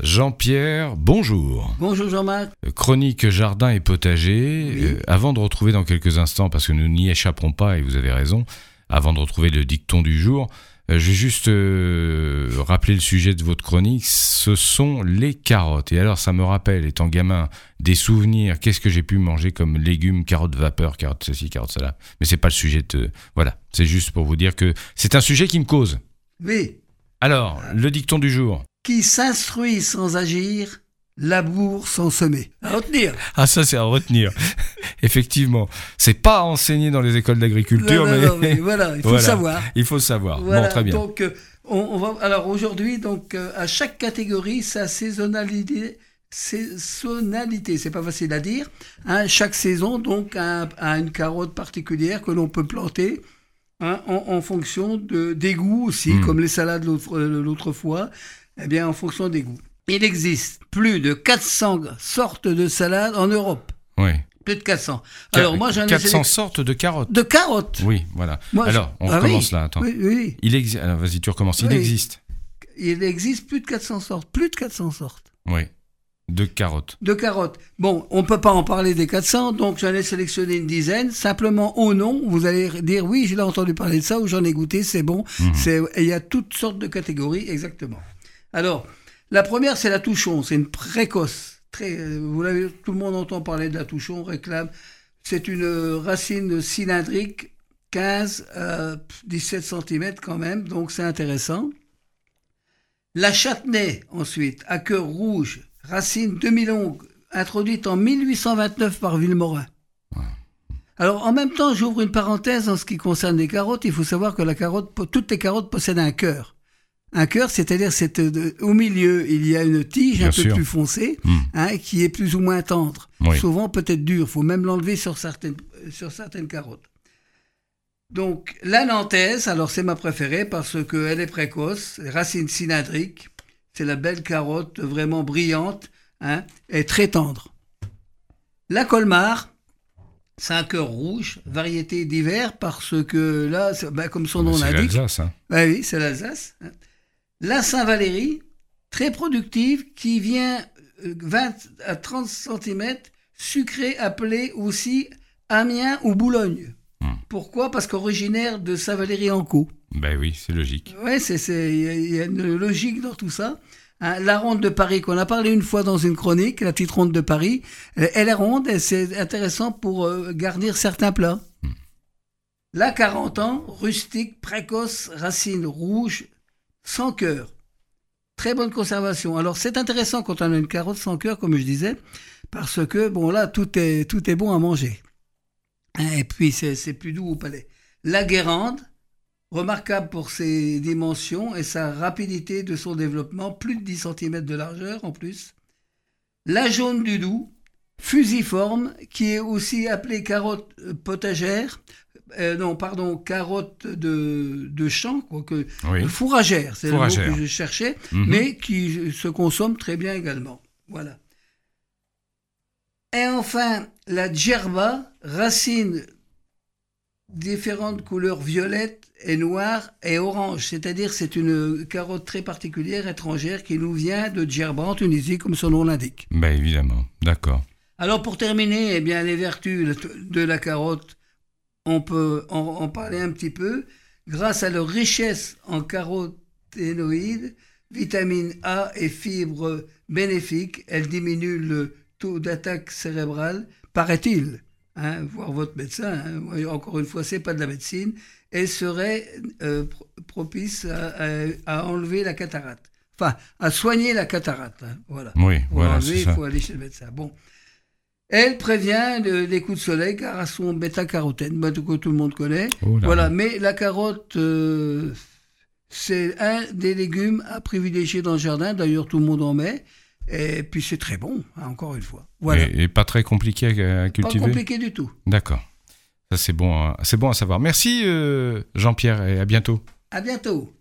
Jean-Pierre, bonjour. Bonjour Jean-Marc. Chronique jardin et potager. Oui. Avant de retrouver dans quelques instants, parce que nous n'y échapperons pas et vous avez raison, avant de retrouver le dicton du jour, je vais juste rappeler le sujet de votre chronique, ce sont les carottes. Et alors ça me rappelle, étant gamin, des souvenirs, qu'est-ce que j'ai pu manger comme légumes, carottes vapeur, carottes ceci, carottes cela. Mais c'est pas le sujet de... Voilà, c'est juste pour vous dire que c'est un sujet qui me cause. Oui. Alors, le dicton du jour. Qui s'instruit sans agir, laboure sans semer. À retenir. Ah, ça, c'est à retenir. Effectivement. C'est pas enseigné dans les écoles d'agriculture, mais voilà, il faut le savoir. Il faut le savoir. Voilà, bon, très bien. Donc, on va. Alors aujourd'hui, donc, à chaque catégorie, sa saisonnalité, c'est pas facile à dire. Hein, chaque saison, donc, a une carotte particulière que l'on peut planter. Hein, en fonction des goûts aussi, comme les salades l'autre fois, eh bien, en fonction des goûts. Il existe plus de 400 sortes de salades en Europe. Oui. Plus de 400. Alors, moi, j'en ai 400 sortes de carottes. De carottes. Oui, voilà. Moi, alors, on recommence là, attends. Oui. Alors, vas-y, tu recommences. Oui. Il existe. Il existe plus de 400 sortes. Plus de 400 sortes. Oui. De carottes. De carottes. Bon, on ne peut pas en parler des 400, donc j'en ai sélectionné une dizaine. Simplement, au nom, vous allez dire, oui, j'ai entendu parler de ça, ou j'en ai goûté, c'est bon. Il y a toutes sortes de catégories, exactement. Alors, la première, c'est la touchon. C'est une précoce. Vous l'avez, tout le monde entend parler de la touchon, réclame. C'est une racine cylindrique, 15 à 17 cm quand même, donc c'est intéressant. La châtenay, ensuite, à cœur rouge, racine demi-longue, introduite en 1829 par Villemorin. Alors, en même temps, j'ouvre une parenthèse en ce qui concerne les carottes. Il faut savoir que toutes les carottes possèdent un cœur. Un cœur, c'est-à-dire au milieu, il y a une tige Bien sûr. Peu plus foncée, qui est plus ou moins tendre. Oui. Souvent peut-être dure. Il faut même l'enlever sur certaines carottes. Donc, la nantaise, alors c'est ma préférée parce qu'elle est précoce, racine cylindrique. C'est la belle carotte vraiment brillante, et très tendre. La colmar, c'est un cœur rouge, variété d'hiver, parce que là, comme son nom l'indique. C'est l'Alsace, hein. Oui, c'est l'Alsace. La Saint-Valéry, très productive, qui vient 20 à 30 cm, sucrée, appelée aussi Amiens ou Boulogne. Pourquoi ? Parce qu'originaire de Saint-Valéry-en-Caux. Ben oui, c'est logique. Oui, il y a une logique dans tout ça. La ronde de Paris, qu'on a parlé une fois dans une chronique, la petite ronde de Paris, elle est ronde et c'est intéressant pour garnir certains plats. La 40 ans, rustique, précoce, racine rouge, sans cœur. Très bonne conservation. Alors c'est intéressant quand on a une carotte sans cœur, comme je disais, parce que bon là, tout est bon à manger. Et puis c'est plus doux au palais. La Guérande, remarquable pour ses dimensions et sa rapidité de son développement, plus de 10 cm de largeur en plus. La jaune du Doubs, fusiforme, qui est aussi appelée carotte potagère, carotte de champ, fourragère, c'est le mot que je cherchais, mais qui se consomme très bien également. Voilà. Et enfin, la djerba, racine différentes couleurs violettes et noires et orange, c'est-à-dire c'est une carotte très particulière, étrangère, qui nous vient de Djerba en Tunisie, comme son nom l'indique. Ben évidemment, d'accord. Alors pour terminer, eh bien les vertus de la carotte, on peut en parler un petit peu. Grâce à leur richesse en caroténoïdes, vitamine A et fibres bénéfiques, elle diminue le taux d'attaque cérébrale, paraît-il. Voir votre médecin, encore une fois, c'est pas de la médecine, et serait propice à enlever la cataracte. Enfin, à soigner la cataracte. Voilà. Oui, pour voilà, enlever, c'est ça. Il faut aller chez le médecin. Bon. Elle prévient des coups de soleil car à son bêta-carotène, que tout le monde connaît. Voilà. Mais la carotte, c'est un des légumes à privilégier dans le jardin. D'ailleurs, tout le monde en met. Et puis c'est très bon, encore une fois. Voilà. Et pas très compliqué à cultiver. Pas compliqué du tout. D'accord. Ça c'est bon à savoir. Merci Jean-Pierre et à bientôt. À bientôt.